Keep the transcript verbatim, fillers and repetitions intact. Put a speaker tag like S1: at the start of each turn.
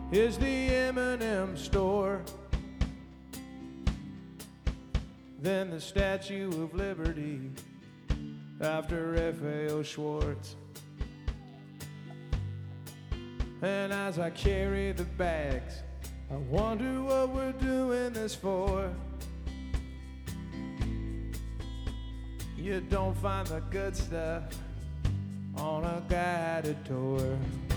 S1: is the M and M store, then the Statue of Liberty after F A O Schwartz. And as I carry the bags, I wonder what we're doing this for. You don't find the good stuff on a guided tour.